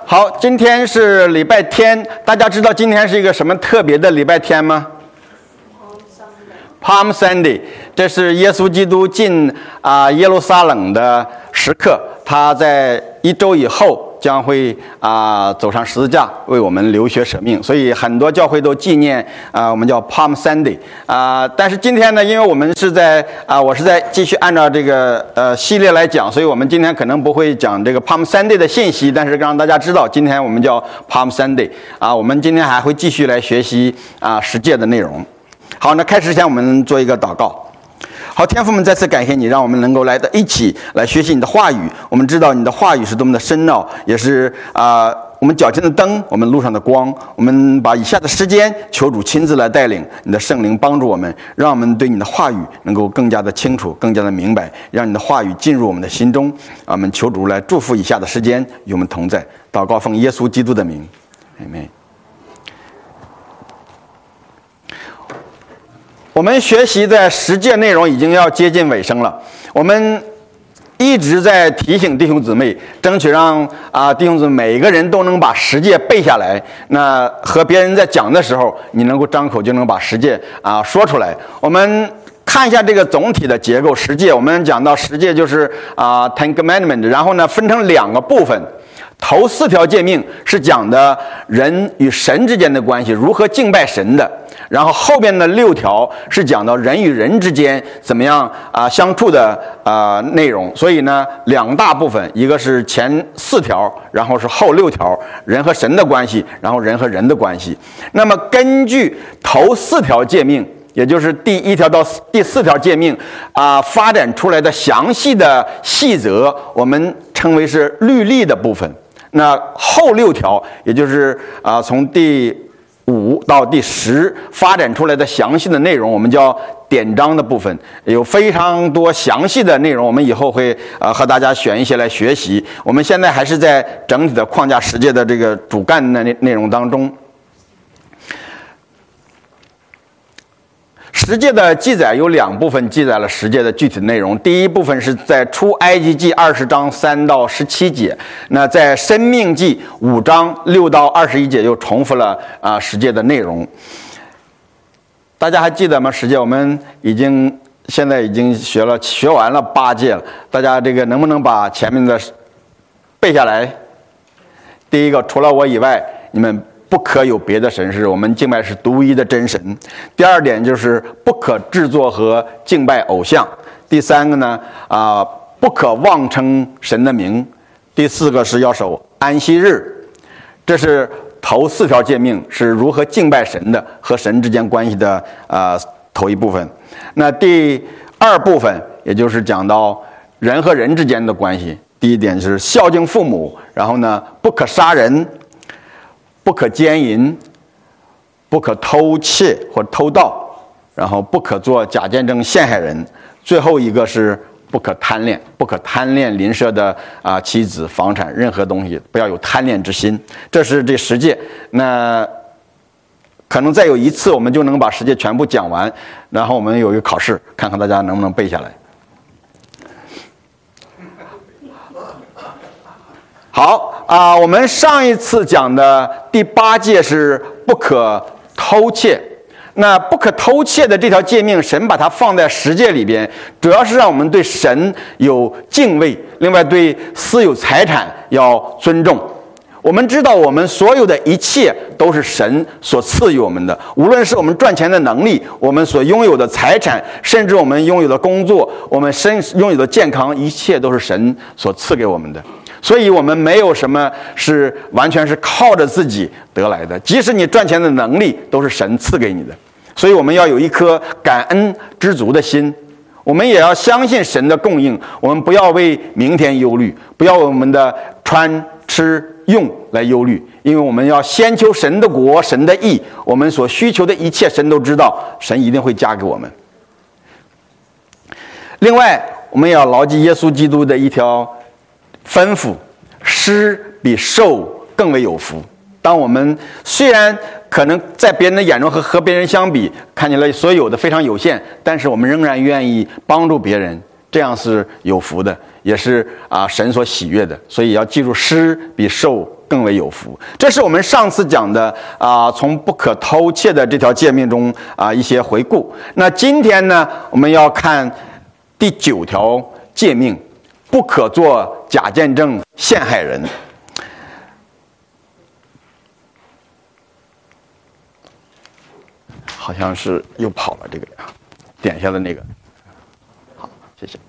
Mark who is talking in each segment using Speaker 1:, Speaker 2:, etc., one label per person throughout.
Speaker 1: 好，今天是礼拜天，大家知道今天是一个什么特别的礼拜天吗？ Palm Sunday， 这是耶稣基督进耶路撒冷的时刻，他在1周以后将会走上十字架，为我们流血舍命，所以很多教会都纪念我们叫 Palm Sunday 但是今天呢，因为我们是在我是在继续按照这个系列来讲，所以我们今天可能不会讲这个 Palm Sunday 的信息，但是让大家知道今天我们叫 Palm Sunday 我们今天还会继续来学习十诫的内容。好，那开始之前我们做一个祷告。好，天父们，再次感谢你，让我们能够来到一起来学习你的话语。我们知道你的话语是多么的深奥，也是我们脚前的灯，我们路上的光。我们把以下的时间求主亲自来带领，你的圣灵帮助我们，让我们对你的话语能够更加的清楚，更加的明白，让你的话语进入我们的心中。我们求主来祝福以下的时间，与我们同在。祷告奉耶稣基督的名，阿们。我们学习的十诫内容已经要接近尾声了，我们一直在提醒弟兄姊妹，争取让弟兄姊妹每一个人都能把十诫背下来。那和别人在讲的时候，你能够张口就能把十诫说出来。我们看一下这个总体的结构，十诫我们讲到十诫就是Ten Commandments， 然后呢分成2个部分。头4条诫命是讲的人与神之间的关系，如何敬拜神的。然后后边的6条是讲到人与人之间怎么样相处的内容。所以呢2大部分，一个是前4条，然后是后6条，人和神的关系，然后人和人的关系。那么根据头4条诫命，也就是第1条到第4条诫命发展出来的详细的细则，我们称为是律例的部分。那后6条，也就是从第5到第10发展出来的详细的内容，我们叫典章的部分，有非常多详细的内容，我们以后会和大家选一些来学习。我们现在还是在整体的框架十诫的这个主干的内容当中。十诫的记载有2部分，记载了十诫的具体内容。第一部分是在出埃及记20章3到17节，那在申命记5章6到21节又重复了十诫的内容。大家还记得吗？十诫我们现在已经学完了8诫了，大家这个能不能把前面的背下来？第一个，除了我以外，你们不可有别的神是，我们敬拜是独一的真神。第2点就是不可制作和敬拜偶像。第3个呢不可妄称神的名。第4个是要守安息日。这是头4条诫命，是如何敬拜神的，和神之间关系的头一部分。那第2部分也就是讲到人和人之间的关系。第1点是孝敬父母，然后呢不可杀人，不可奸淫，不可偷窃或偷盗，然后不可做假见证陷害人。最后一个是不可贪恋，不可贪恋邻舍的妻子、房产，任何东西不要有贪恋之心。这是这十诫。那可能再有一次我们就能把十诫全部讲完，然后我们有一个考试，看看大家能不能背下来。好我们上一次讲的第8诫是不可偷窃。那不可偷窃的这条诫命，神把它放在十诫里边，主要是让我们对神有敬畏，另外对私有财产要尊重。我们知道我们所有的一切都是神所赐予我们的，无论是我们赚钱的能力，我们所拥有的财产，甚至我们拥有的工作，我们拥有的健康，一切都是神所赐给我们的。所以我们没有什么是完全是靠着自己得来的，即使你赚钱的能力都是神赐给你的。所以我们要有一颗感恩知足的心，我们也要相信神的供应，我们不要为明天忧虑，不要为我们的穿吃用来忧虑，因为我们要先求神的国、神的义，我们所需求的一切神都知道，神一定会加给我们。另外我们也要牢记耶稣基督的一条吩咐，施比受更为有福。当我们虽然可能在别人的眼中和别人相比看起来所有的非常有限，但是我们仍然愿意帮助别人，这样是有福的，也是神所喜悦的。所以要记住，施比受更为有福。这是我们上次讲的从不可偷窃的这条诫命中一些回顾。那今天呢，我们要看第9条诫命，不可作假见证陷害人。好像是又跑了这个点下的那个，好，谢谢。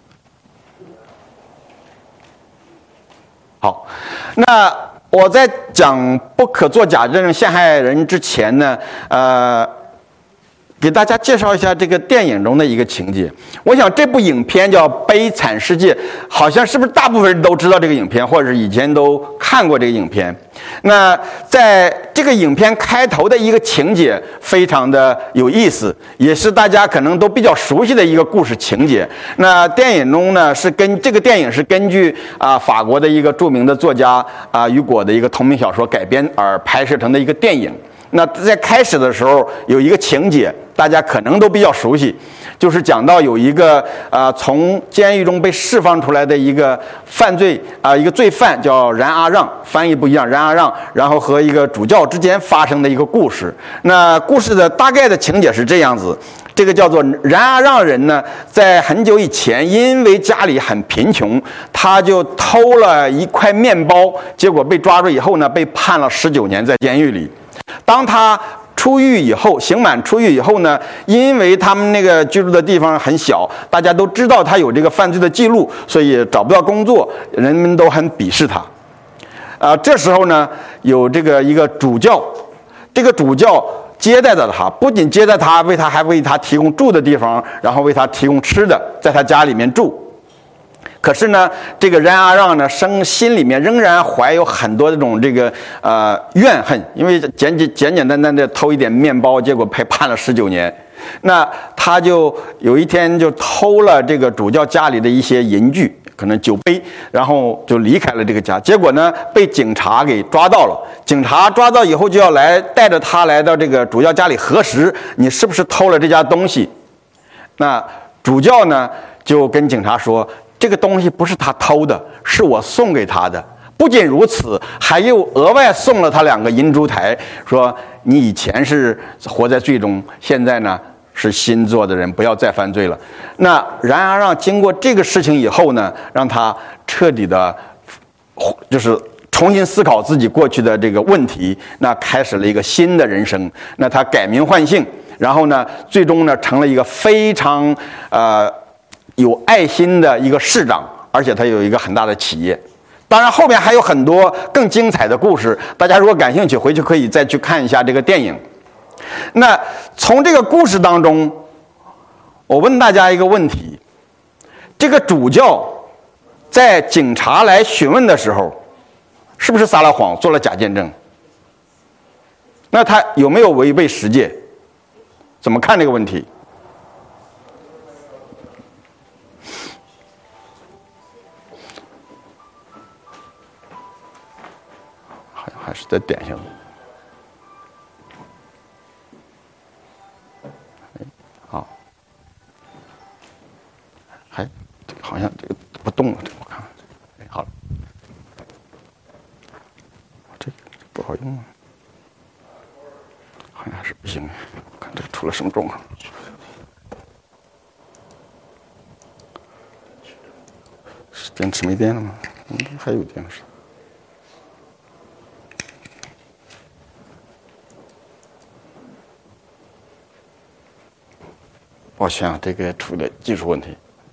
Speaker 1: 好，那我在讲不可作假证陷害人之前呢，给大家介绍一下这个电影中的一个情节。我想这部影片叫《悲惨世界》，好像是不是大部分人都知道这个影片，或者是以前都看过这个影片？那在这个影片开头的一个情节非常的有意思，也是大家可能都比较熟悉的一个故事情节。那电影中呢，这个电影是根据法国的一个著名的作家雨果的一个同名小说改编而拍摄成的一个电影。那在开始的时候有一个情节，大家可能都比较熟悉，就是讲到有一个从监狱中被释放出来的一个犯罪一个罪犯叫冉阿让，翻译不一样，冉阿让，然后和一个主教之间发生的一个故事。那故事的大概的情节是这样子。这个叫做冉阿让人呢，在很久以前，因为家里很贫穷，他就偷了一块面包，结果被抓住以后呢，被判了19年在监狱里。当他出狱以后，刑满出狱以后呢，因为他们那个居住的地方很小，大家都知道他有这个犯罪的记录，所以找不到工作，人们都很鄙视他。这时候呢，有一个主教，这个主教接待了他，不仅接待他，还为他提供住的地方，然后为他提供吃的，在他家里面住。可是呢，这个冉阿让呢，心里面仍然怀有很多这种怨恨，因为简简单单的偷一点面包，结果被判了19年。那他就有一天就偷了这个主教家里的一些银具，可能酒杯，然后就离开了这个家。结果呢，被警察给抓到了。警察抓到以后，就要带着他来到这个主教家里核实，你是不是偷了这家东西。那主教呢，就跟警察说，这个东西不是他偷的，是我送给他的。不仅如此，还又额外送了他2个银烛台，说你以前是活在罪中，现在呢是新做的人，不要再犯罪了。那冉阿让经过这个事情以后呢，让他彻底的就是重新思考自己过去的这个问题，那开始了一个新的人生。那他改名换姓，然后呢最终呢成了一个非常有爱心的一个市长，而且他有一个很大的企业。当然后面还有很多更精彩的故事，大家如果感兴趣，回去可以再去看一下这个电影。那从这个故事当中，我问大家一个问题，这个主教在警察来询问的时候，是不是撒了谎，做了假见证？那他有没有违背十诫？怎么看这个问题？还是在点上。好，好像这个不动了，我看看，好了，这个不好用啊，好像还是不行，我看这个出了什么状况？是电池没电了吗？还有电是。抱歉啊，这个出了技术问题。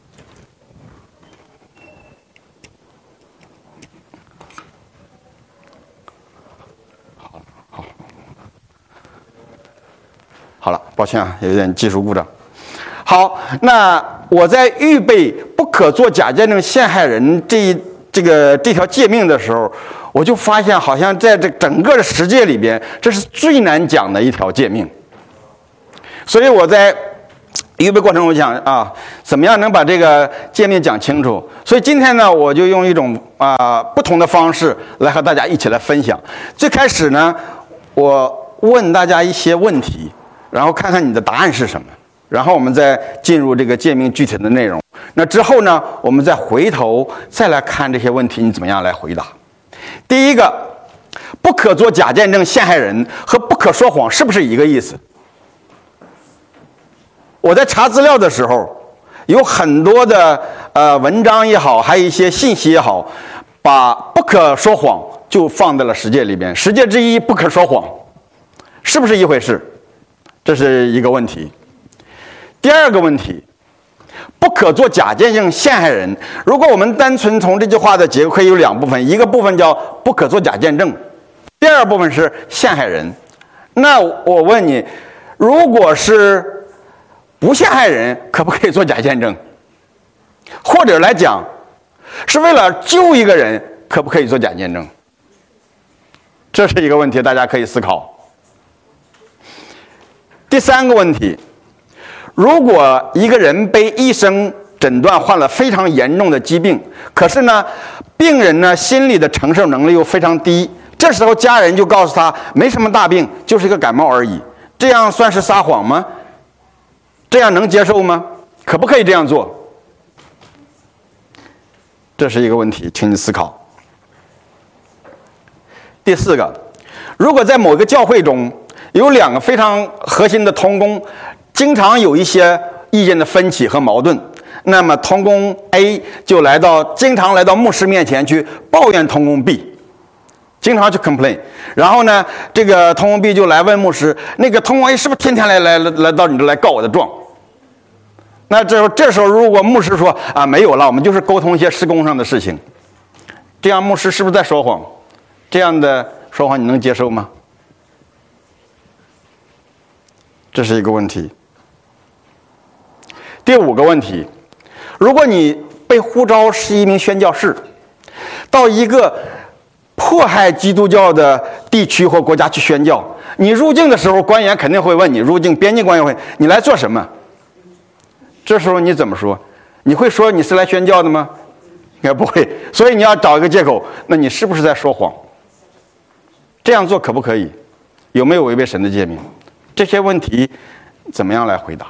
Speaker 1: 好了，抱歉啊，有点技术故障。好，那我在预备不可作假见证陷害人这条诫命的时候，我就发现好像在这整个的十诫里边，这是最难讲的一条诫命。所以我在预备过程中讲怎么样能把这个诫命讲清楚。所以今天呢，我就用一种不同的方式来和大家一起来分享。最开始呢，我问大家一些问题，然后看看你的答案是什么，然后我们再进入这个诫命具体的内容。那之后呢，我们再回头再来看这些问题你怎么样来回答。第一个， 不可作假见证陷害人和不可说谎是不是一个意思？我在查资料的时候，有很多的文章也好，还有一些信息也好，把不可说谎就放在了十诫里边。十诫之一不可说谎，是不是一回事？这是一个问题。第二个问题，不可作假见证陷害人。如果我们单纯从这句话的结构，可以有两部分，一个部分叫不可作假见证，第二部分是陷害人。那我问你，如果是不陷害人，可不可以做假见证？或者来讲，是为了救一个人，可不可以做假见证？这是一个问题，大家可以思考。第三个问题，如果一个人被医生诊断患了非常严重的疾病，可是呢，病人呢心理的承受能力又非常低，这时候家人就告诉他没什么大病，就是一个感冒而已，这样算是撒谎吗？这样能接受吗？可不可以这样做？这是一个问题，请你思考。第四个，如果在某个教会中有两个非常核心的同工，经常有一些意见的分歧和矛盾，那么同工 A 就经常来到牧师面前去抱怨同工 B， 经常去 complain， 然后呢，这个同工 B 就来问牧师，那个同工 A 是不是天天来到你这来告我的状？那这时候如果牧师说啊没有了，我们就是沟通一些施工上的事情，这样牧师是不是在说谎？这样的说谎你能接受吗？这是一个问题。第五个问题，如果你被呼召是一名宣教士，到一个迫害基督教的地区或国家去宣教，你入境的时候，官员肯定会问你，入境边境官员会，你来做什么？这时候你怎么说？你会说你是来宣教的吗？应该不会。所以你要找一个借口，那你是不是在说谎？这样做可不可以？有没有违背神的诫命？这些问题怎么样来回答？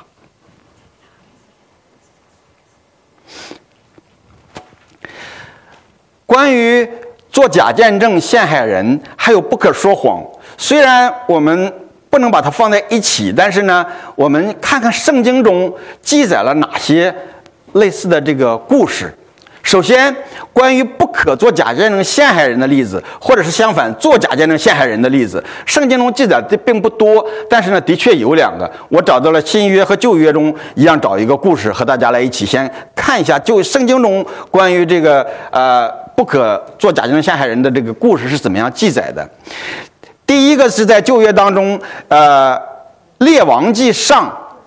Speaker 1: 关于做假见证陷害人，还有不可说谎，虽然我们不能把它放在一起，但是呢，我们看看圣经中记载了哪些类似的这个故事。首先，关于不可做假见证陷害人的例子，或者是相反做假见证陷害人的例子，圣经中记载的并不多，但是呢，的确有两个。我找到了新约和旧约中一样找一个故事，和大家来一起先看一下，就圣经中关于这个不可做假见证陷害人的这个故事是怎么样记载的。第一个是在旧约当中，列王记上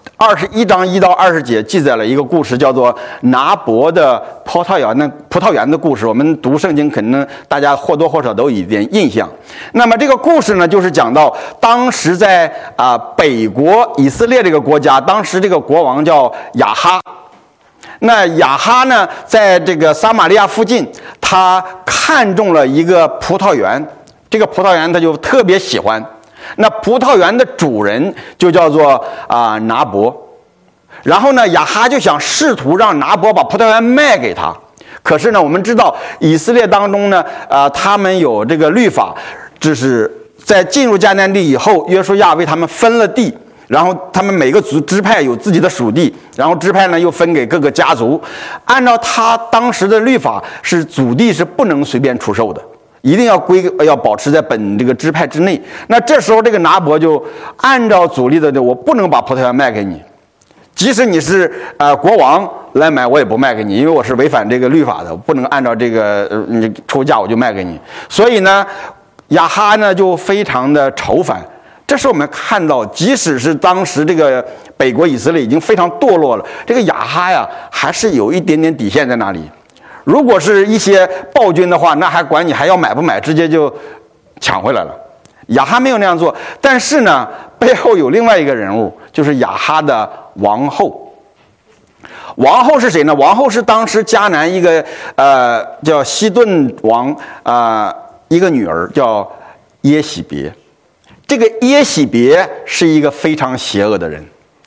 Speaker 1: 21章1到20节记载了一个故事，叫做拿伯的葡萄园的故事。我们读圣经，可能大家或多或少都有一点印象。那么这个故事呢，就是讲到当时在北国以色列这个国家，当时这个国王叫亚哈。那亚哈呢，在这个撒玛利亚附近，他看中了一个葡萄园，这个葡萄园他就特别喜欢。那葡萄园的主人就叫做拿伯，然后呢，亚哈就想试图让拿伯把葡萄园卖给他。可是呢，我们知道以色列当中呢，他们有这个律法，就是在进入迦南地以后，约书亚为他们分了地，然后他们每个支派有自己的属地，然后支派呢又分给各个家族。按照他当时的律法，是祖地是不能随便出售的，一定要保持在本这个支派之内。那这时候这个拿伯就按照祖例的，我不能把葡萄园卖给你，即使你是国王来买，我也不卖给你，因为我是违反这个律法的，不能按照这个你出价我就卖给你。所以呢，亚哈呢就非常的愁烦。这是我们看到，即使是当时这个北国以色列已经非常堕落了，这个亚哈呀还是有一点点底线在那里。如果是一些暴君的话，那还管你还要买不买，直接就抢回来了。亚哈没有那样做，但是呢，背后有另外一个人物，就是亚哈的王后。王后是谁呢？王后是当时迦南一个叫西顿王一个女儿叫耶喜别。这个耶喜别是一个非常邪恶的人，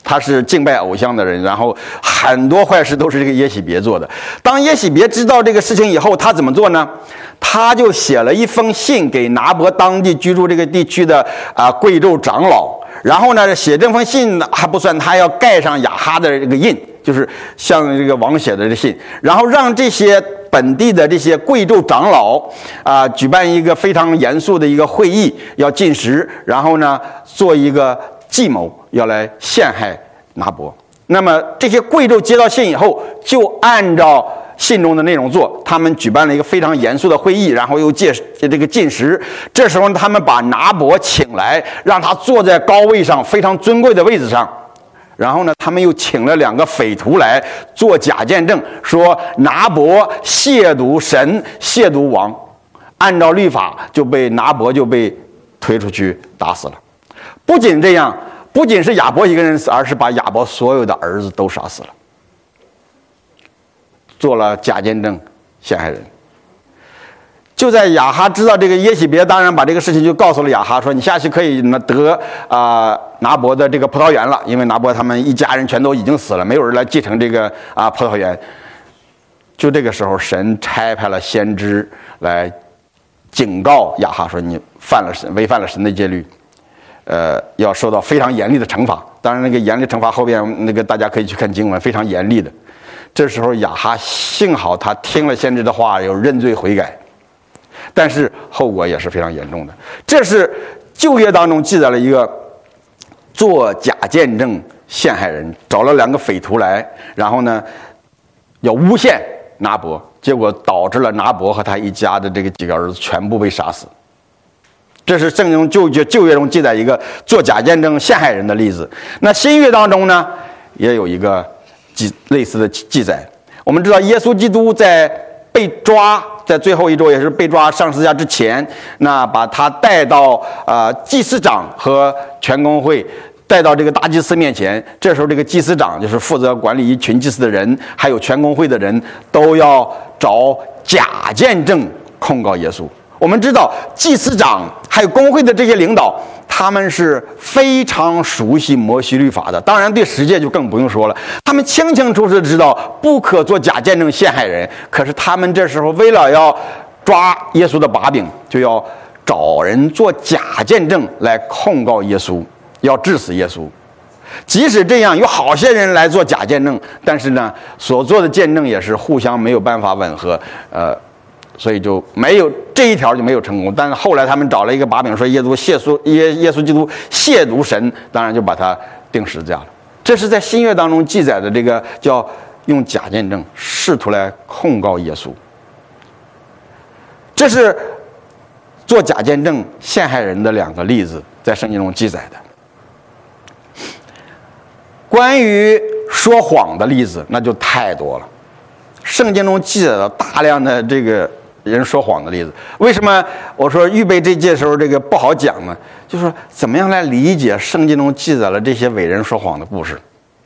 Speaker 1: 他是敬拜偶像的人，然后很多坏事都是这个耶洗别做的。当耶洗别知道这个事情以后，他怎么做呢？他就写了一封信给拿伯当地居住这个地区的贵胄长老，然后呢，写这封信还不算，他要盖上亚哈的这个印，就是像这个王写的这信，然后让这些本地的这些贵胄长老举办一个非常严肃的一个会议，要进食，然后呢做一个计谋，要来陷害拿伯。那么这些贵胄接到信以后，就按照信中的内容做，他们举办了一个非常严肃的会议，然后又这个进食。这时候他们把拿伯请来，让他坐在高位上，非常尊贵的位置上。然后呢，他们又请了2个匪徒来做假见证，说拿伯亵渎神，亵渎王。按照律法，拿伯就被推出去打死了。不仅这样，不仅是亚伯一个人死，而是把亚伯所有的儿子都杀死了。做了假见证，陷害人。就在亚哈知道这个耶洗别，当然把这个事情就告诉了亚哈，说你下去可以得拿伯的这个葡萄园了，因为拿伯他们一家人全都已经死了，没有人来继承这个葡萄园。就这个时候，神差派了先知来警告亚哈说，你违反了神的戒律，要受到非常严厉的惩罚。当然，那个严厉惩罚后边大家可以去看经文，非常严厉的。这时候亚哈幸好他听了先知的话，有认罪悔改，但是后果也是非常严重的。这是旧约当中记载了一个做假见证陷害人，找了2个匪徒来，然后呢要诬陷拿伯，结果导致了拿伯和他一家的这个几个儿子全部被杀死。这是圣经旧约中记载一个做假见证陷害人的例子。那新约当中呢，也有一个类似的记载。我们知道耶稣基督在被抓，在最后一周也是被抓上十字架之前，那把他带到祭司长和全公会，带到这个大祭司面前。这时候这个祭司长就是负责管理一群祭司的人，还有全公会的人，都要找假见证控告耶稣。我们知道祭司长还有公会的这些领导，他们是非常熟悉摩西律法的，当然对十诫就更不用说了。他们清清楚楚地知道不可做假见证陷害人，可是他们这时候为了要抓耶稣的把柄，就要找人做假见证来控告耶稣，要治死耶稣。即使这样，有好些人来做假见证，但是呢，所做的见证也是互相没有办法吻合，所以就没有这一条就没有成功。但是后来他们找了一个把柄，说耶稣基督亵渎神，当然就把他钉十字架了。这是在新约当中记载的这个叫用假见证试图来控告耶稣。这是做假见证陷害人的2个例子，在圣经中记载的。关于说谎的例子那就太多了，圣经中记载了大量的这个人说谎的例子。为什么我说预备这届的时候这个不好讲呢？就是说怎么样来理解圣经中记载了这些伟人说谎的故事。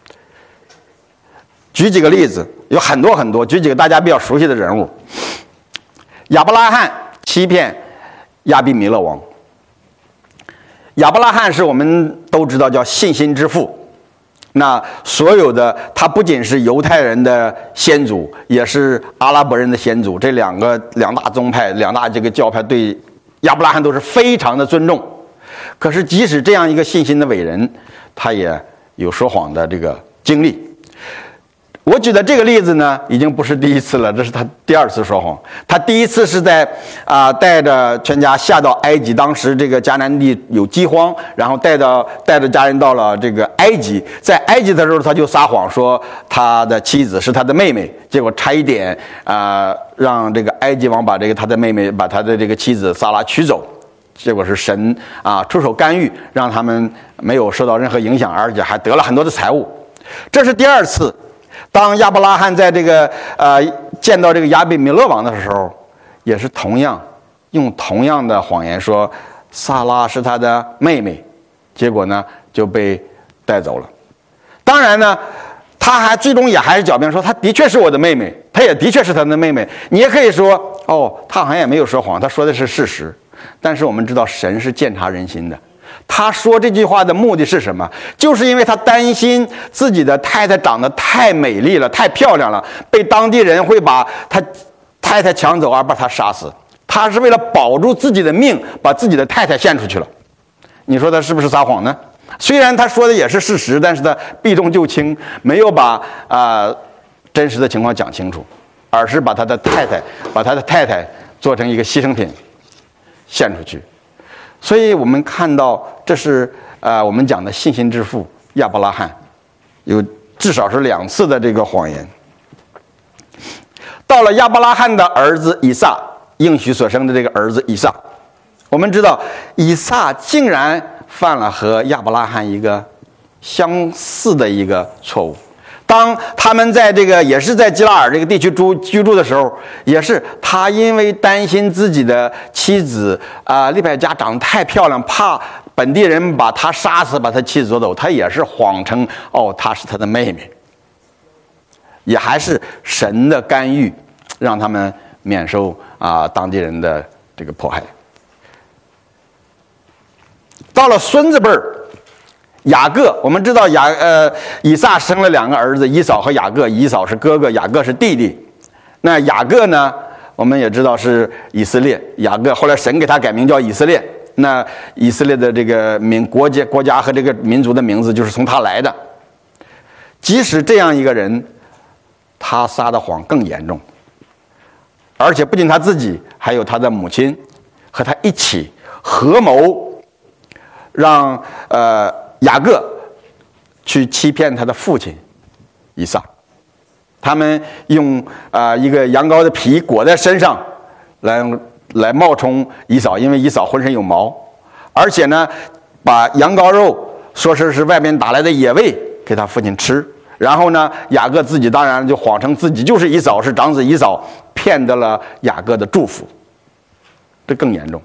Speaker 1: 举几个例子，有很多很多，举几个大家比较熟悉的人物。亚伯拉罕欺骗亚比米勒王。亚伯拉罕是我们都知道叫信心之父，那所有的他不仅是犹太人的先祖，也是阿拉伯人的先祖。这两大宗派、两大这个教派对亚伯拉罕都是非常的尊重。可是即使这样一个信心的伟人，他也有说谎的这个经历。我举的这个例子呢，已经不是第一次了，这是他第2次说谎。他第一次是在带着全家下到埃及，当时这个迦南地有饥荒，然后带着家人到了这个埃及。在埃及的时候，他就撒谎说他的妻子是他的妹妹，结果差一点让这个埃及王把他的这个妻子撒拉取走。结果是神出手干预，让他们没有受到任何影响，而且还得了很多的财物。这是第2次。当亚伯拉罕在这个见到这个亚比米勒王的时候，也是用同样的谎言说撒拉是他的妹妹，结果呢就被带走了。当然呢，他还最终也还是狡辩说他的确是我的妹妹，他也的确是他的妹妹。你也可以说他好像也没有说谎，他说的是事实。但是我们知道神是鉴察人心的， 他说这句话的目的是什么？就是因为他担心自己的太太长得太美丽了，太漂亮了，被当地人会把他太太抢走而把他杀死。他是为了保住自己的命，把自己的太太献出去了。你说他是不是撒谎呢？虽然他说的也是事实，但是他避重就轻，没有把真实的情况讲清楚，而是把他的太太做成一个牺牲品献出去。所以我们看到，这是我们讲的信心之父亚伯拉罕有至少是2次的这个谎言。到了亚伯拉罕的儿子以撒，应许所生的这个儿子以撒，我们知道以撒竟然犯了和亚伯拉罕一个相似的一个错误。当他们在这个也是在基拉尔这个地区居住的时候，也是他因为担心自己的妻子利百加长得太漂亮，怕本地人把他杀死，把他妻子夺走，他也是谎称她是他的妹妹。也还是神的干预，让他们免受当地人的这个迫害。到了孙子辈儿，雅各，我们知道以撒生了2个儿子，以扫和雅各。以扫是哥哥，雅各是弟弟。那雅各呢，我们也知道是以色列。雅各后来神给他改名叫以色列。那以色列的这个国家和这个民族的名字就是从他来的。即使这样一个人，他撒的谎更严重，而且不仅他自己，还有他的母亲和他一起合谋，让雅各去欺骗他的父亲以撒。他们用一个羊羔的皮裹在身上，来冒充以扫，因为以扫浑身有毛，而且呢，把羊羔肉说是外面打来的野味给他父亲吃。然后呢，雅各自己当然就谎称自己就是以扫，是长子以扫，骗得了雅各的祝福，这更严重。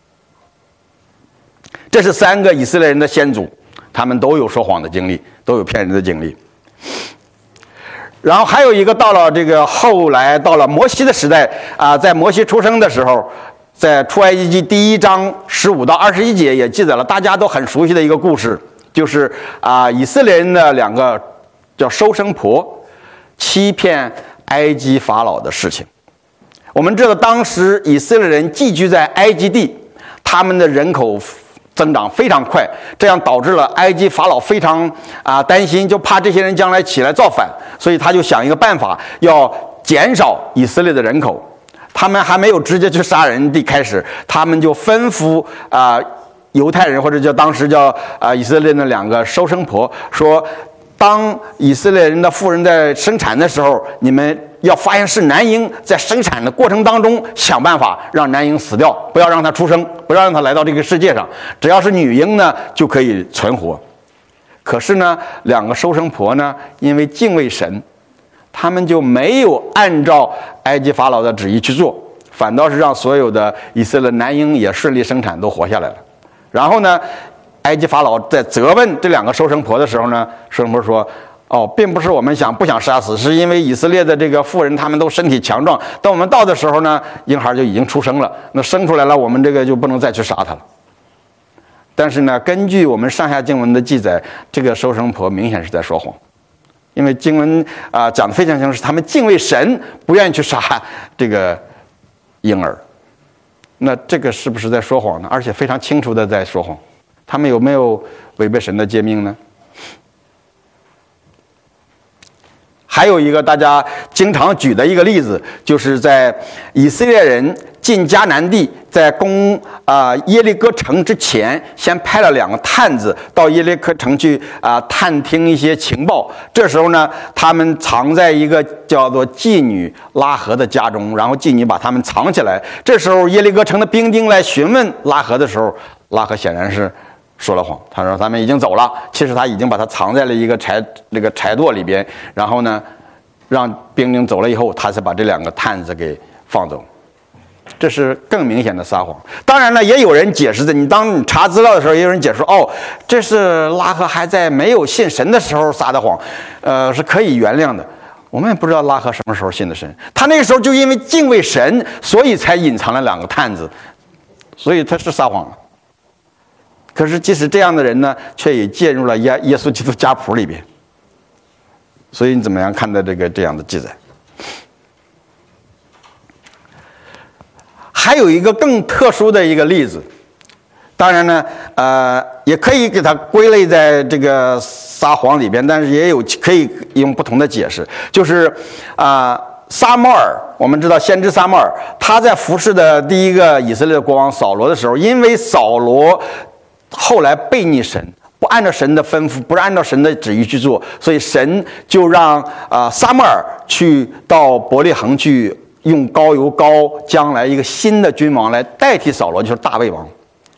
Speaker 1: 这是3个以色列人的先祖，他们都有说谎的经历，都有骗人的经历。然后还有一个，到了这个后来到了摩西的时代在摩西出生的时候，在出埃及记第1章15到21节也记载了大家都很熟悉的一个故事，就是以色列人的2个叫收生婆欺骗埃及法老的事情。我们知道当时以色列人寄居在埃及地，他们的人口增长非常快，这样导致了埃及法老非常担心，就怕这些人将来起来造反，所以他就想一个办法，要减少以色列的人口。他们还没有直接去杀人的开始，他们就吩咐犹太人，或者当时叫以色列的2个收生婆，说当以色列人的妇人在生产的时候，你们要发现是男婴，在生产的过程当中想办法让男婴死掉，不要让他出生，不要让他来到这个世界上，只要是女婴呢就可以存活。可是呢，2个收生婆呢，因为敬畏神，他们就没有按照埃及法老的旨意去做，反倒是让所有的以色列男婴也顺利生产，都活下来了。然后呢，埃及法老在责问这2个收生婆的时候呢，收生婆说并不是我们不想杀死，是因为以色列的这个妇人他们都身体强壮，等我们到的时候呢，婴孩就已经出生了，那生出来了，我们这个就不能再去杀他了。但是呢，根据我们上下经文的记载，这个收生婆明显是在说谎，因为经文讲得非常清楚，是他们敬畏神，不愿意去杀这个婴儿。那这个是不是在说谎呢？而且非常清楚的在说谎。他们有没有违背神的诫命呢？还有一个大家经常举的一个例子，就是在以色列人进迦南地，在攻耶利哥城之前，先派了2个探子到耶利哥城去探听一些情报。这时候呢，他们藏在一个叫做妓女拉合的家中，然后妓女把他们藏起来。这时候耶利哥城的兵丁来询问拉合的时候，拉合显然是说了谎，他说他们已经走了，其实他已经把他藏在了一个柴垛里边，然后呢，让兵丁走了以后，他才把这2个探子给放走。这是更明显的撒谎。当然了，也有人解释的，当你查资料的时候，也有人解释这是拉合还在没有信神的时候撒的谎，是可以原谅的。我们也不知道拉合什么时候信的神，他那个时候就因为敬畏神，所以才隐藏了2个探子，所以他是撒谎了。 可是即使这样的人呢，却也介入了耶稣基督家谱里边。所以你怎么样看待这样的记载？还有一个更特殊的一个例子，当然呢，也可以给它归类在这个撒谎里边，但是也有可以用不同的解释，就是撒母耳，我们知道先知撒母耳，他在服侍的第一个以色列国王扫罗的时候，因为扫罗后来悖逆神，不按照神的吩咐，不是按照神的旨意去做，所以神就让撒母耳去到伯利恒去用膏油膏将来一个新的君王来代替扫罗，就是大卫王。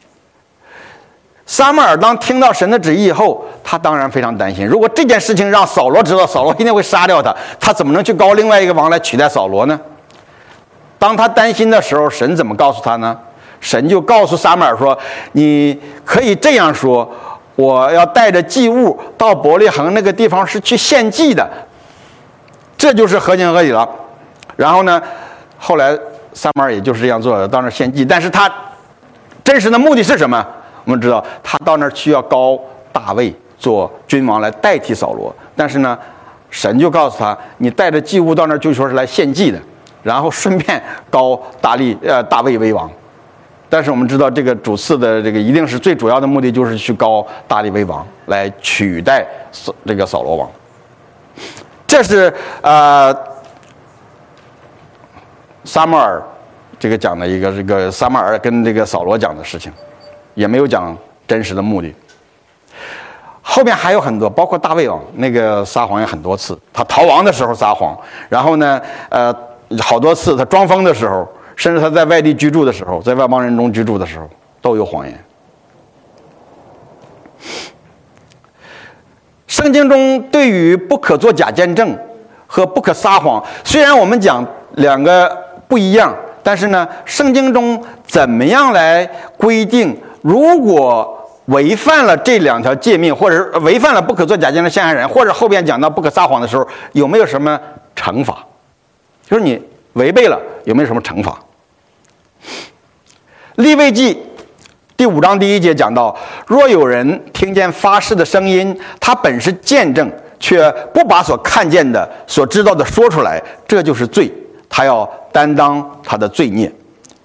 Speaker 1: 撒母耳当听到神的旨意以后，他当然非常担心，如果这件事情让扫罗知道，扫罗一定会杀掉他，他怎么能去膏另外一个王来取代扫罗呢？当他担心的时候，神怎么告诉他呢？神就告诉撒母耳说，你可以这样说，我要带着祭物到伯利恒那个地方是去献祭的，这就是合情合理了。然后呢，后来撒母耳也就是这样做的，到那儿献祭。但是他真实的目的是什么？我们知道，他到那儿需要膏大卫做君王来代替扫罗。但是呢，神就告诉他，你带着祭物到那儿就说是来献祭的，然后顺便膏大卫为王。但是我们知道，这个主次的这个一定是最主要的目的，就是去膏大卫为王，来取代这个扫罗王。这是撒母耳这个讲的一个这个撒母耳跟这个扫罗讲的事情，也没有讲真实的目的。后面还有很多，包括大卫王那个撒谎也很多次，他逃亡的时候撒谎，然后呢好多次他装疯的时候，甚至他在外地居住的时候，在外邦人中居住的时候都有谎言。圣经中对于不可作假见证和不可撒谎，虽然我们讲两个不一样，但是呢，圣经中怎么样来规定，如果违反了这两条诫命，或者违反了不可作假见证陷害人，或者后边讲到不可撒谎的时候，有没有什么惩罚？就是你违背了，有没有什么惩罚？利未记第5章第1节讲到，若有人听见发誓的声音，他本是见证，却不把所看见的、所知道的说出来，这就是罪，他要担当他的罪孽。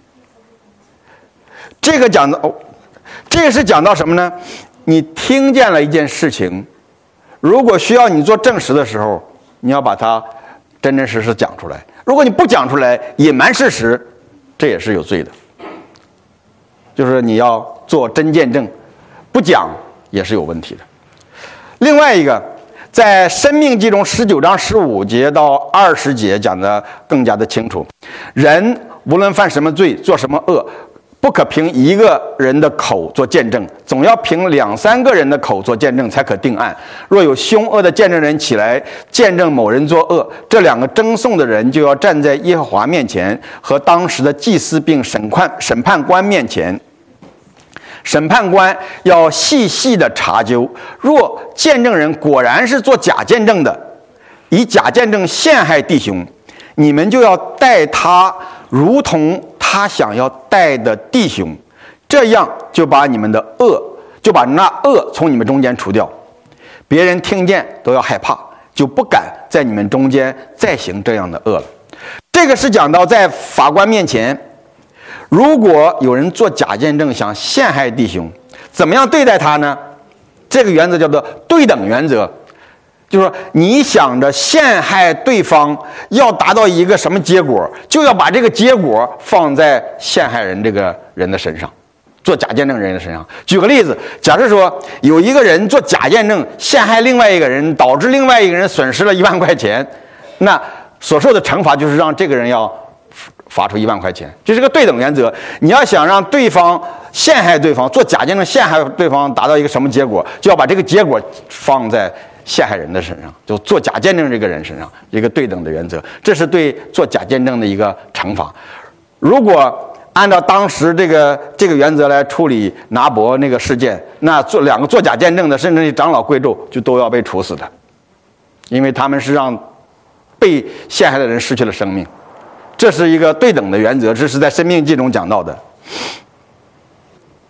Speaker 1: 这个是讲到什么呢？你听见了一件事情，如果需要你做证实的时候，你要把它真真实实讲出来。如果你不讲出来，隐瞒事实，这也是有罪的。就是你要做真见证，不讲也是有问题的。另外一个，在申命记中19章15节到20节讲的更加的清楚，人无论犯什么罪，做什么恶，不可凭一个人的口做见证，总要凭2、3个人的口做见证，才可定案。若有凶恶的见证人起来见证某人作恶，这2个争讼的人就要站在耶和华面前和当时的祭司并审判官面前。审判官要细细的查究，若见证人果然是做假见证的，以假见证陷害弟兄，你们就要待他如同他想要待的弟兄，这样就把那恶从你们中间除掉，别人听见都要害怕，就不敢在你们中间再行这样的恶了。这个是讲到在法官面前，如果有人做假见证想陷害弟兄，怎么样对待他呢？这个原则叫做对等原则，就是说你想着陷害对方要达到一个什么结果，就要把这个结果放在陷害人这个人的身上，做假见证人的身上。举个例子，假设说有一个人做假见证陷害另外一个人，导致另外一个人损失了1万块钱，那所受的惩罚就是让这个人要罚出1万块钱，这是个对等原则。你要想让对方陷害对方，做假见证陷害对方达到一个什么结果，就要把这个结果放在陷害人的身上，就做假见证这个人身上，一个对等的原则。这是对做假见证的一个惩罚。如果按照当时这个原则来处理拿伯那个事件，那2个做假见证的，甚至长老贵胄就都要被处死的，因为他们是让被陷害的人失去了生命。这是一个对等的原则，这是在申命记中讲到的。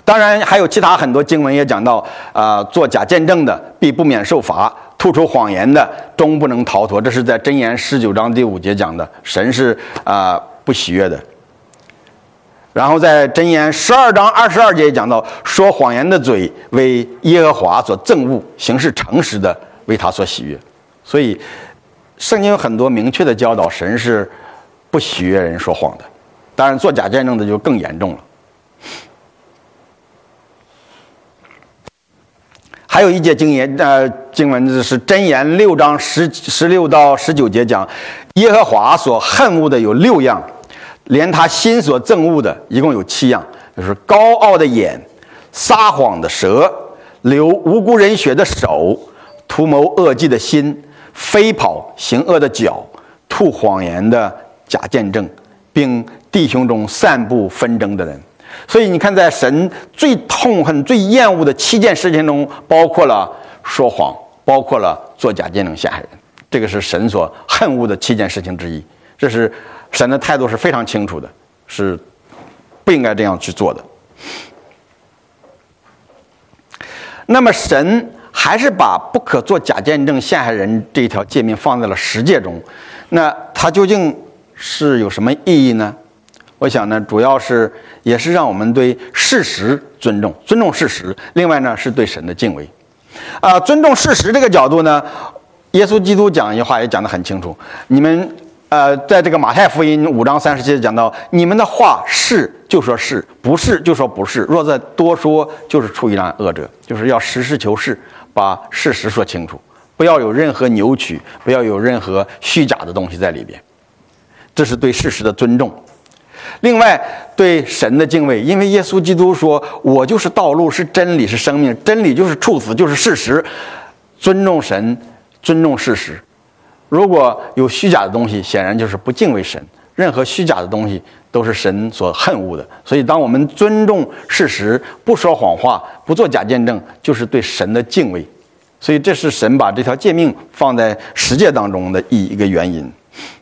Speaker 1: 当然还有其他很多经文也讲到，做假见证的必不免受罚，吐出谎言的终不能逃脱。这是在箴言19章第5节讲的，神是不喜悦的。然后在箴言12章22节讲到，说谎言的嘴为耶和华所憎恶，行事诚实的为他所喜悦。所以圣经有很多明确的教导，神是不喜悦人说谎的。当然做假见证的就更严重了。还有一节经文是箴言6章16到19节讲，耶和华所恨恶的有6样，连他心所憎恶的一共有7样，就是高傲的眼、撒谎的舌、流无辜人血的手、图谋恶计的心、飞跑行恶的脚、吐谎言的假见证，并弟兄中散布纷争的人。所以你看，在神最痛恨最厌恶的7件事情中，包括了说谎，包括了做假见证陷害人，这个是神所恨恶的7件事情之一。这是神的态度是非常清楚的，是不应该这样去做的。那么神还是把不可做假见证陷害人这一条诫命放在了10诫中，那它究竟是有什么意义呢？我想呢，主要也是让我们对事实尊重事实。另外呢，是对神的敬畏。尊重事实这个角度呢，耶稣基督讲一句话也讲得很清楚。你们在这个马太福音5章37节讲到，你们的话是就说是，不是就说不是，若再多说，就是出于那恶者。就是要实事求是，把事实说清楚，不要有任何扭曲，不要有任何虚假的东西在里边。这是对事实的尊重。另外，对神的敬畏，因为耶稣基督说，我就是道路，是真理，是生命，真理就是处死，就是事实。尊重神，尊重事实。如果有虚假的东西，显然就是不敬畏神。任何虚假的东西都是神所恨恶的。所以当我们尊重事实，不说谎话，不做假见证，就是对神的敬畏。所以这是神把这条诫命放在10诫当中的一个原因。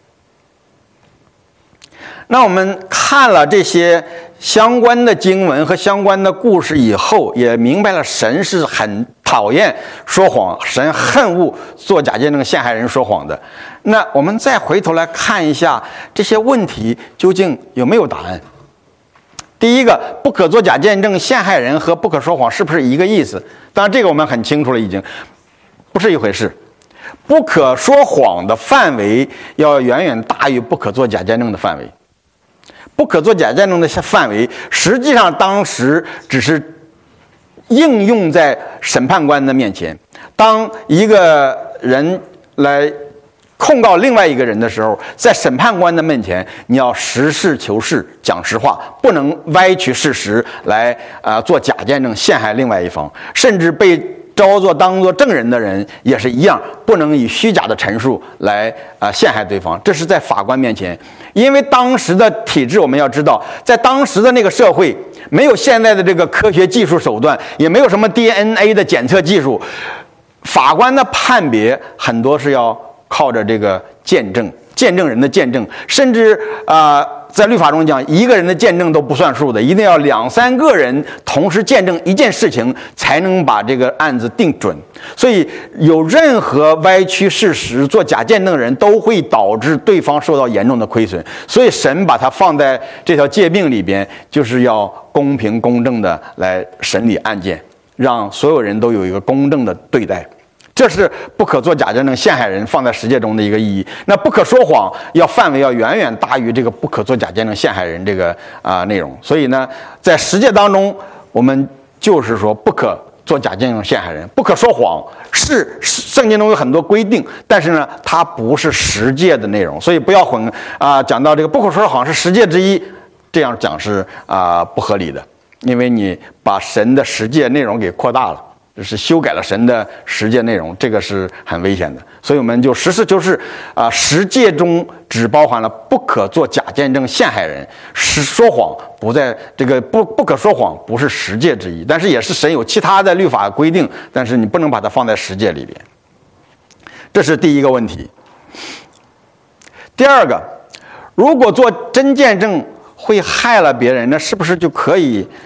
Speaker 1: 那我们看了这些相关的经文和相关的故事以后，也明白了神是很讨厌说谎，神恨恶做假见证陷害人说谎的。那我们再回头来看一下这些问题究竟有没有答案。第一个，不可做假见证陷害人和不可说谎是不是一个意思？当然这个我们很清楚了，已经不是一回事。不可说谎的范围要远远大于不可做假见证的范围。不可做假见证的范围，实际上当时只是应用在审判官的面前。当一个人来控告另外一个人的时候，在审判官的面前，你要实事求是，讲实话，不能歪曲事实来做假见证陷害另外一方，甚至被当作证人的人也是一样，不能以虚假的陈述来陷害对方。这是在法官面前，因为当时的体制，我们要知道，在当时的那个社会，没有现在的这个科学技术手段，也没有什么 DNA 的检测技术，法官的判别很多是要靠着这个见证人的见证，甚至在律法中讲，一个人的见证都不算数的，一定要2、3个人同时见证一件事情，才能把这个案子定准。所以有任何歪曲事实、做假见证的人，都会导致对方受到严重的亏损。所以神把它放在这条诫命里边，就是要公平公正的来审理案件，让所有人都有一个公正的对待。这是不可做假见证陷害人放在10诫中的一个意义。那不可说谎范围要远远大于这个不可做假见证陷害人这个内容。所以呢，在10诫当中，我们就是说不可做假见证陷害人，不可说谎是圣经中有很多规定，但是呢，它不是10诫的内容。所以不要讲到这个不可说谎是10诫之一，这样讲是不合理的，因为你把神的10诫内容给扩大了。就是修改了神的10诫内容，这个是很危险的。所以我们就实事求是10诫中只包含了不可做假见证陷害人，说谎不在这个不可说谎不是10诫之一，但是也是神有其他的律法规定，但是你不能把它放在10诫里边。这是第一个问题。第二个，如果做真见证会害了别人，那是不是就可以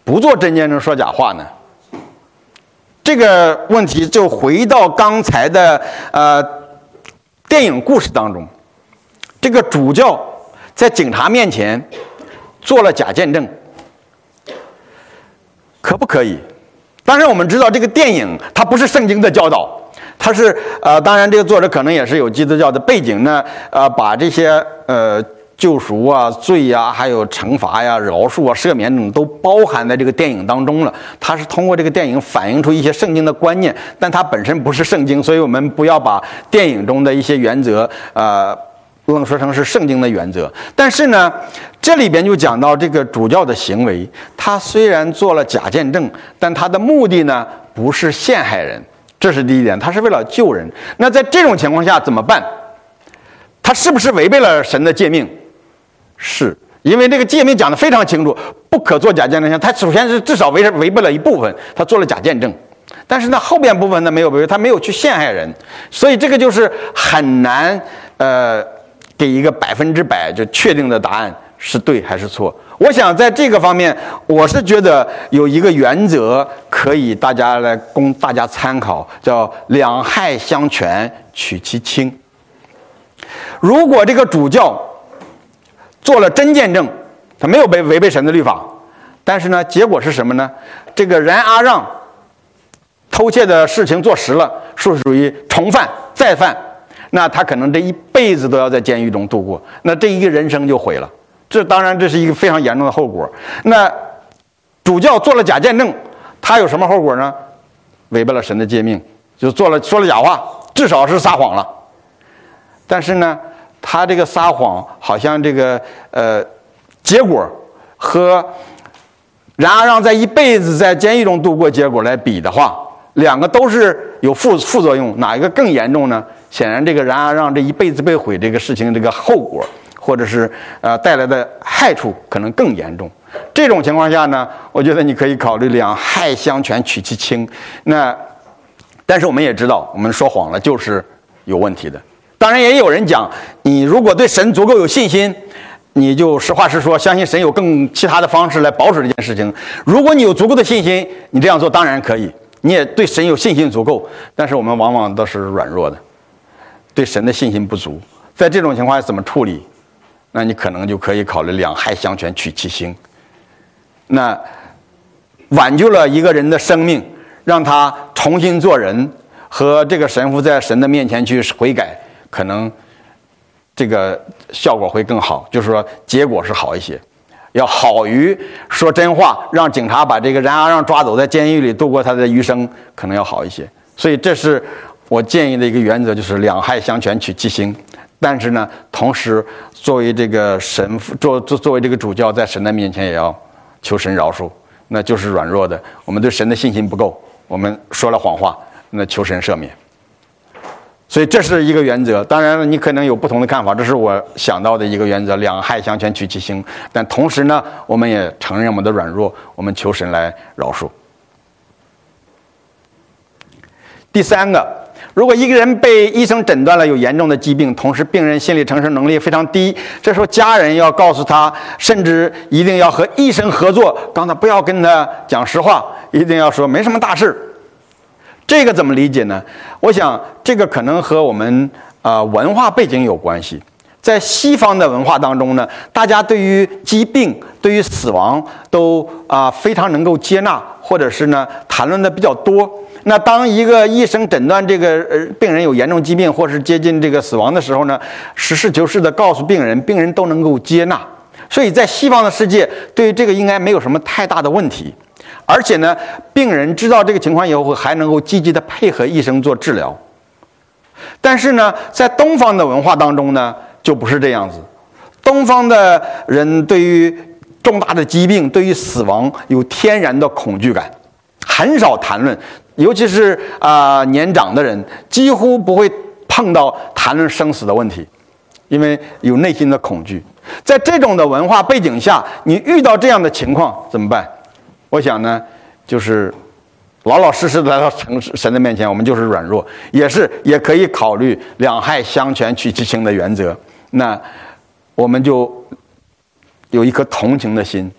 Speaker 1: 不做真见证说假话呢？这个问题就回到刚才的电影故事当中，这个主教在警察面前做了假见证，可不可以？当然我们知道这个电影它不是圣经的教导，它是当然这个作者可能也是有基督教的背景呢，把这些救赎啊、罪啊、还有惩罚呀、饶恕啊、赦免等都包含在这个电影当中了。它是通过这个电影反映出一些圣经的观念，但它本身不是圣经，所以我们不要把电影中的一些原则愣说成是圣经的原则。但是呢，这里边就讲到这个主教的行为，他虽然做了假见证，但他的目的呢不是陷害人，这是第一点，他是为了救人。那在这种情况下怎么办？他是不是违背了神的诫命？是，因为这个诫命讲得非常清楚，不可做假见证。他首先是至少违背了一部分，他做了假见证，但是呢后边部分呢没有违背，他没有去陷害人，所以这个就是很难给一个100%就确定的答案是对还是错。我想在这个方面，我是觉得有一个原则可以大家来供大家参考，叫两害相权取其轻。如果这个主教做了真见证，他没有违背神的律法，但是呢结果是什么呢？这个冉阿让偷窃的事情坐实了，是属于重犯再犯，那他可能这一辈子都要在监狱中度过，那这一个人生就毁了。这当然这是一个非常严重的后果。那主教做了假见证，他有什么后果呢？违背了神的诫命，就说了假话，至少是撒谎了。但是呢他这个撒谎好像这个结果和冉阿让在一辈子在监狱中度过结果来比的话，两个都是有副作用，哪一个更严重呢？显然这个冉阿让这一辈子被毁这个事情这个后果或者是带来的害处可能更严重。这种情况下呢，我觉得你可以考虑两害相权取其轻。那但是我们也知道，我们说谎了就是有问题的。当然也有人讲，你如果对神足够有信心，你就实话实说，相信神有更其他的方式来保守这件事情。如果你有足够的信心，你这样做当然可以，你也对神有信心足够。但是我们往往都是软弱的，对神的信心不足，在这种情况下怎么处理？那你可能就可以考虑两害相权取其轻，那挽救了一个人的生命，让他重新做人，和这个神父在神的面前去悔改，可能这个效果会更好，就是说结果是好一些，要好于说真话让警察把这个冉阿让抓走，在监狱里度过他的余生，可能要好一些。所以这是我建议的一个原则，就是两害相权取其轻。但是呢同时作为这个神父作为这个主教，在神的面前也要求神饶恕，那就是软弱的，我们对神的信心不够，我们说了谎话，那求神赦免。所以这是一个原则，当然你可能有不同的看法，这是我想到的一个原则，两害相权取其轻。但同时呢我们也承认我们的软弱，我们求神来饶恕。第三个，如果一个人被医生诊断了有严重的疾病，同时病人心理承受能力非常低，这时候家人要告诉他，甚至一定要和医生合作，刚才不要跟他讲实话，一定要说没什么大事。这个怎么理解呢？我想这个可能和我们文化背景有关系。在西方的文化当中呢，大家对于疾病对于死亡都非常能够接纳，或者是呢谈论的比较多。那当一个医生诊断这个病人有严重疾病或是接近这个死亡的时候呢，实事求是的告诉病人，病人都能够接纳。所以在西方的世界，对于这个应该没有什么太大的问题。而且呢病人知道这个情况以后，还能够积极的配合医生做治疗。但是呢在东方的文化当中呢就不是这样子，东方的人对于重大的疾病对于死亡有天然的恐惧感，很少谈论，尤其是年长的人几乎不会碰到谈论生死的问题，因为有内心的恐惧。在这种的文化背景下，你遇到这样的情况怎么办？我想呢就是老老实实的来到神的面前，我们就是软弱，也可以考虑两害相权取其轻的原则。那我们就有一颗同情的心，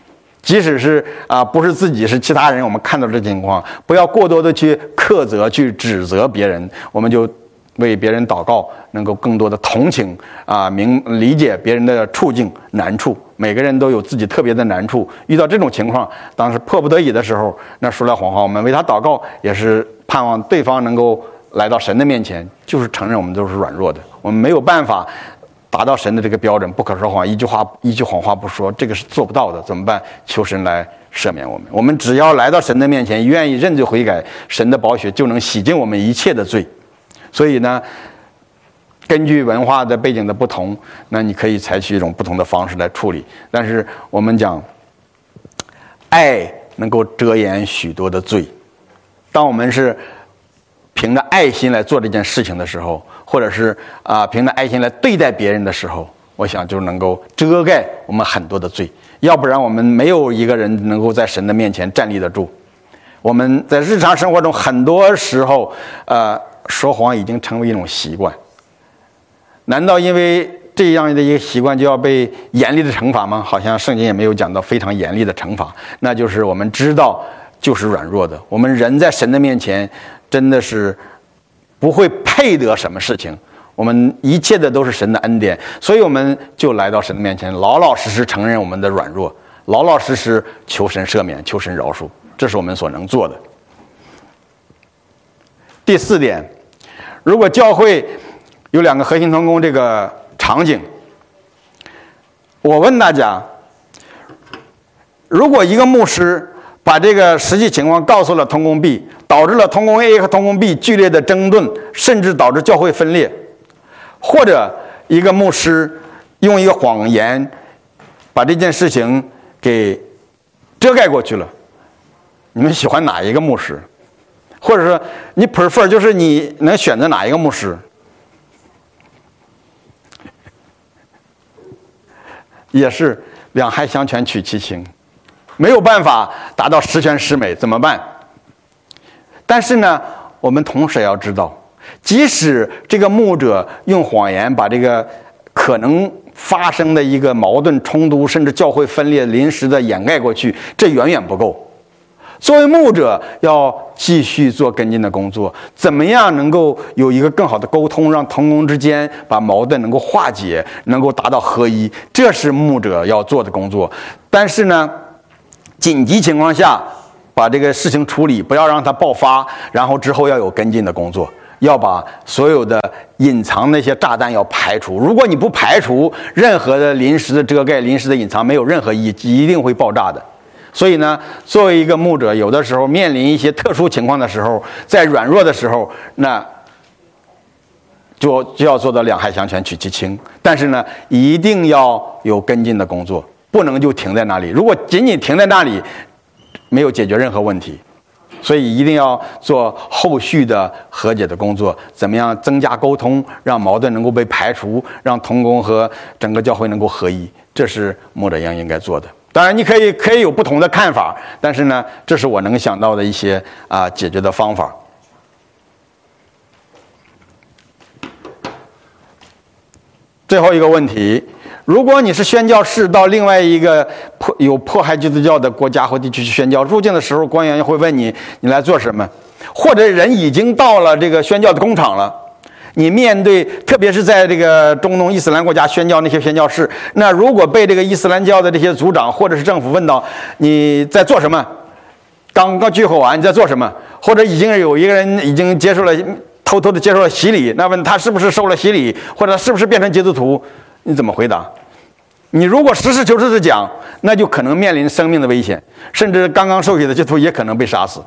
Speaker 1: 即使是不是自己是其他人，我们看到这情况，不要过多的去苛责、去指责别人，我们就为别人祷告，能够更多的同情理解别人的处境难处。每个人都有自己特别的难处，遇到这种情况，当时迫不得已的时候，那说来谎话，我们为他祷告，也是盼望对方能够来到神的面前，就是承认我们都是软弱的，我们没有办法达到神的这个标准，不可说谎，一句谎话不说，这个是做不到的。怎么办？求神来赦免我们。我们只要来到神的面前，愿意认罪悔改，神的宝血就能洗净我们一切的罪。所以呢，根据文化的背景的不同，那你可以采取一种不同的方式来处理。但是我们讲，爱能够遮掩许多的罪。当我们是凭着爱心来做这件事情的时候，或者是凭着爱心来对待别人的时候，我想就能够遮盖我们很多的罪。要不然我们没有一个人能够在神的面前站立得住。我们在日常生活中很多时候说谎已经成为一种习惯。难道因为这样的一个习惯就要被严厉的惩罚吗？好像圣经也没有讲到非常严厉的惩罚。那就是我们知道就是软弱的，我们人在神的面前真的是不会配得什么事情，我们一切的都是神的恩典，所以我们就来到神的面前，老老实实承认我们的软弱，老老实实求神赦免，求神饶恕，这是我们所能做的。第4点，如果教会有2个核心同工这个场景，我问大家，如果一个牧师把这个实际情况告诉了同工 B， 导致了同工 A 和同工 B 剧烈的争论，甚至导致教会分裂，或者一个牧师用一个谎言把这件事情给遮盖过去了，你们喜欢哪一个牧师？或者说你 prefer， 就是你能选择哪一个牧师？也是两害相权取其轻，没有办法达到十全十美，怎么办？但是呢，我们同时也要知道，即使这个牧者用谎言把这个可能发生的一个矛盾冲突，甚至教会分裂临时的掩盖过去，这远远不够。作为牧者要继续做跟进的工作，怎么样能够有一个更好的沟通，让同工之间把矛盾能够化解，能够达到合一，这是牧者要做的工作。但是呢，紧急情况下把这个事情处理，不要让它爆发，然后之后要有跟进的工作，要把所有的隐藏那些炸弹要排除。如果你不排除，任何的临时的遮盖、临时的隐藏没有任何意义，一定会爆炸的。所以呢，作为一个牧者，有的时候面临一些特殊情况的时候，在软弱的时候，那就要做到两害相权取其轻。但是呢，一定要有跟进的工作，不能就停在那里。如果仅仅停在那里，没有解决任何问题。所以一定要做后续的和解的工作，怎么样增加沟通，让矛盾能够被排除，让同工和整个教会能够合一，这是牧者应该做的。当然你可以有不同的看法，但是呢，这是我能想到的一些解决的方法。最后一个问题，如果你是宣教士到另外一个有迫害基督教的国家或地区去宣教，入境的时候官员会问你来做什么，或者人已经到了这个宣教的工厂了，你面对特别是在这个中东伊斯兰国家宣教那些宣教士，那如果被这个伊斯兰教的这些族长或者是政府问到你在做什么，刚聚会完你在做什么，或者已经有一个人已经接受了偷偷的接受了洗礼，那问他是不是受了洗礼，或者是不是变成基督徒，你怎么回答？你如果实事求是的讲，那就可能面临生命的危险，甚至刚刚受洗的基督徒也可能被杀死。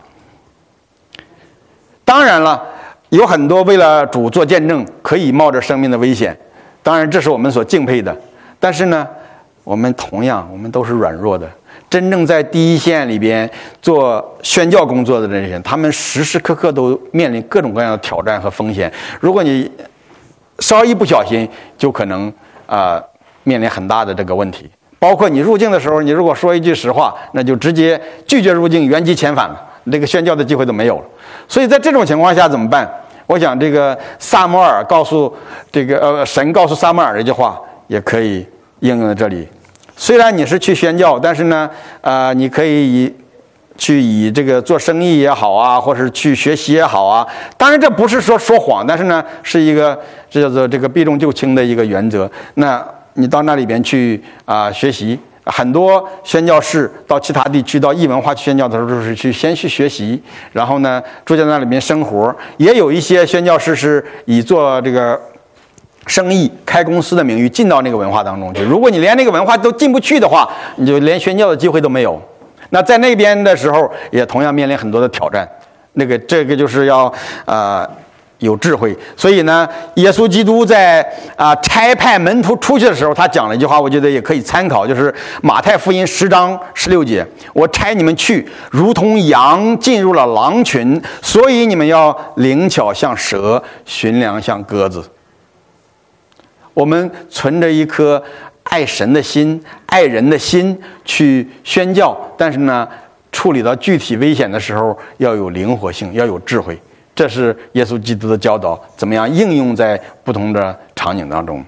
Speaker 1: 当然了，有很多为了主做见证可以冒着生命的危险，当然这是我们所敬佩的。但是呢，我们都是软弱的，真正在第一线里边做宣教工作的这些人，他们时时刻刻都面临各种各样的挑战和风险。如果你稍一不小心，就可能面临很大的这个问题。包括你入境的时候，你如果说一句实话，那就直接拒绝入境，原籍遣返了，这个宣教的机会都没有了。所以在这种情况下怎么办？我想这个撒母耳告诉这个神告诉撒母耳这句话也可以应用在这里。 虽然你是去宣教，但是呢，你可以以这个做生意也好啊，或是去学习也好啊。当然这不是说谎，但是呢，是一个这叫做这个避重就轻的一个原则。那你到那里边去学习，很多宣教士到其他地区到异文化去宣教的时候，就是先去学习，然后呢住在那里面生活。也有一些宣教士是以做这个生意开公司的名誉进到那个文化当中去。如果你连那个文化都进不去的话，你就连宣教的机会都没有。那在那边的时候也同样面临很多的挑战，这个就是要有智慧。所以呢，耶稣基督在差派门徒出去的时候，他讲了一句话，我觉得也可以参考，就是马太福音10章16节，我差你们去，如同羊进入了狼群，所以你们要灵巧像蛇，驯良像鸽子。我们存着一颗爱神的心、爱人的心去宣教，但是呢，处理到具体危险的时候要有灵活性，要有智慧。这是耶稣基督的教导，怎么样应用在不同的场景当中。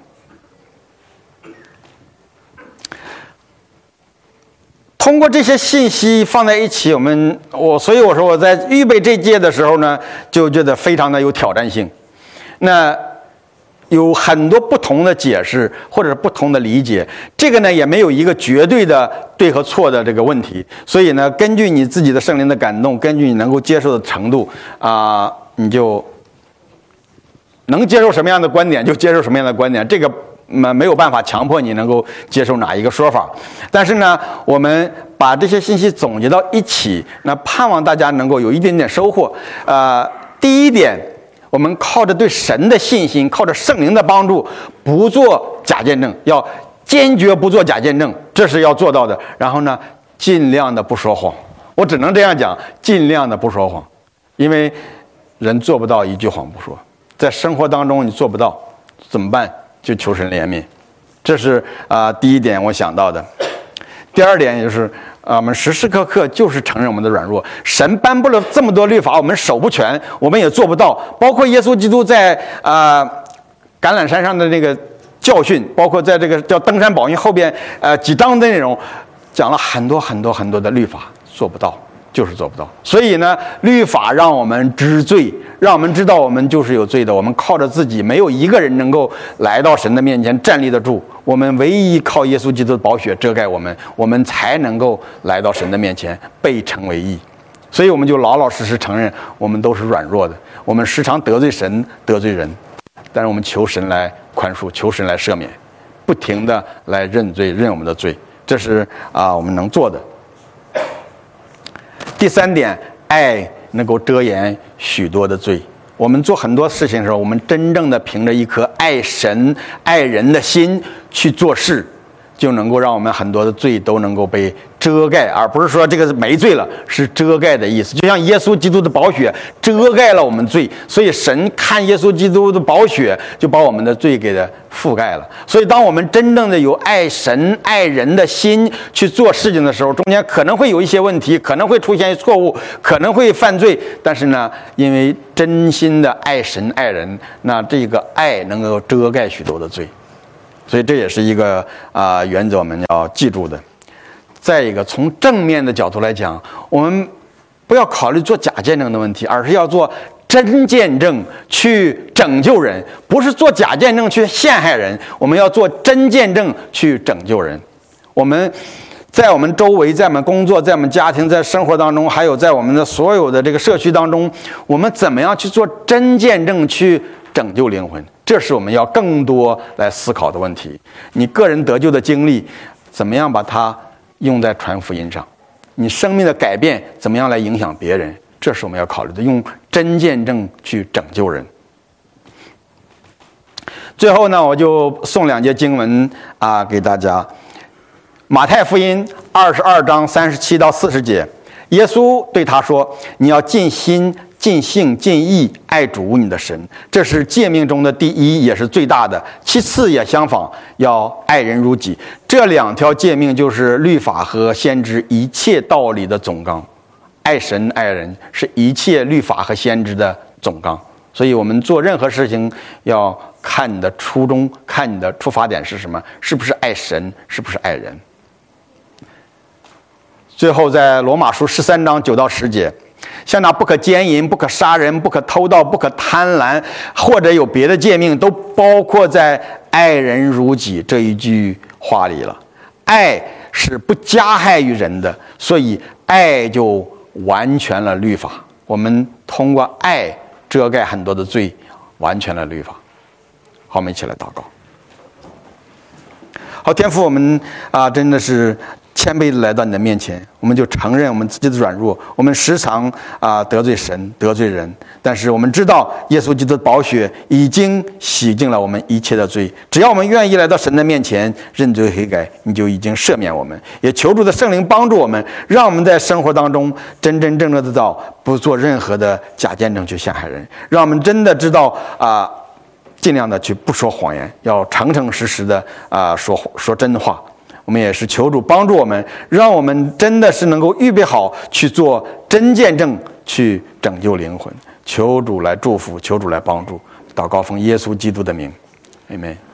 Speaker 1: 通过这些信息放在一起，所以我说我在预备这届的时候呢，就觉得非常的有挑战性。那有很多不同的解释或者不同的理解，这个呢也没有一个绝对的对和错的这个问题。所以呢，根据你自己的圣灵的感动，根据你能够接受的程度你就能接受什么样的观点就接受什么样的观点，这个没有办法强迫你能够接受哪一个说法。但是呢，我们把这些信息总结到一起，那盼望大家能够有一点点收获。第一点，我们靠着对神的信心，靠着圣灵的帮助，不做假见证，要坚决不做假见证，这是要做到的。然后呢，尽量的不说谎，我只能这样讲，尽量的不说谎，因为人做不到一句谎不说，在生活当中你做不到怎么办？就求神怜悯，这是第一点我想到的。第二点就是我们时时刻刻就是承认我们的软弱。神颁布了这么多律法，我们守不全，我们也做不到。包括耶稣基督在橄榄山上的那个教训，包括在这个叫登山宝训后边几章的内容，讲了很多很多很多的律法，做不到，就是做不到。所以呢，律法让我们知罪，让我们知道我们就是有罪的，我们靠着自己，没有一个人能够来到神的面前站立得住。我们唯一靠耶稣基督的宝血遮盖我们，我们才能够来到神的面前，被称为义。所以我们就老老实实承认我们都是软弱的，我们时常得罪神得罪人，但是我们求神来宽恕，求神来赦免，不停的来认罪，认我们的罪，这是我们能做的。第三点，爱能够遮掩许多的罪。我们做很多事情的时候，我们真正的凭着一颗爱神爱人的心去做事，就能够让我们很多的罪都能够被遮盖，而不是说这个没罪了，是遮盖的意思。就像耶稣基督的宝血遮盖了我们罪，所以神看耶稣基督的宝血就把我们的罪给覆盖了。所以当我们真正的有爱神爱人的心去做事情的时候，中间可能会有一些问题，可能会出现错误，可能会犯罪，但是呢，因为真心的爱神爱人，那这个爱能够遮盖许多的罪。所以这也是一个原则，我们要记住的。再一个，从正面的角度来讲，我们不要考虑做假见证的问题，而是要做真见证去拯救人，不是做假见证去陷害人。我们要做真见证去拯救人。我们在我们周围，在我们工作，在我们家庭，在生活当中，还有在我们的所有的这个社区当中，我们怎么样去做真见证去拯救灵魂？这是我们要更多来思考的问题。你个人得救的经历，怎么样把它用在传福音上？你生命的改变怎么样来影响别人？这是我们要考虑的，用真见证去拯救人。最后呢，我就送2节经文给大家。马太福音22章37到40节，耶稣对他说：“你要尽心、尽性、尽意爱主你的神，这是诫命中的第一，也是最大的。其次也相仿，要爱人如己。这2条诫命就是律法和先知一切道理的总纲。爱神爱人是一切律法和先知的总纲。所以我们做任何事情要看你的初衷，看你的出发点是什么，是不是爱神，是不是爱人。 最后在罗马书13章9到10节，像那不可奸淫、不可杀人、不可偷盗、不可贪婪，或者有别的诫命，都包括在爱人如己这一句话里了。爱是不加害于人的，所以爱就完全了律法。我们通过爱遮盖很多的罪，完全了律法。好，我们一起来祷告。好，天父，我们真的是谦卑的来到你的面前，我们就承认我们自己的软弱，我们时常得罪神得罪人，但是我们知道耶稣基督的宝血已经洗净了我们一切的罪，只要我们愿意来到神的面前认罪悔改，你就已经赦免我们。也求主的圣灵帮助我们，让我们在生活当中真真正正的到不做任何的假见证去陷害人，让我们真的知道尽量的去不说谎言，要诚诚实实的说真话。我们也是求主帮助我们，让我们真的是能够预备好去做真见证，去拯救灵魂。求主来祝福，求主来帮助。祷告奉耶稣基督的名，阿们。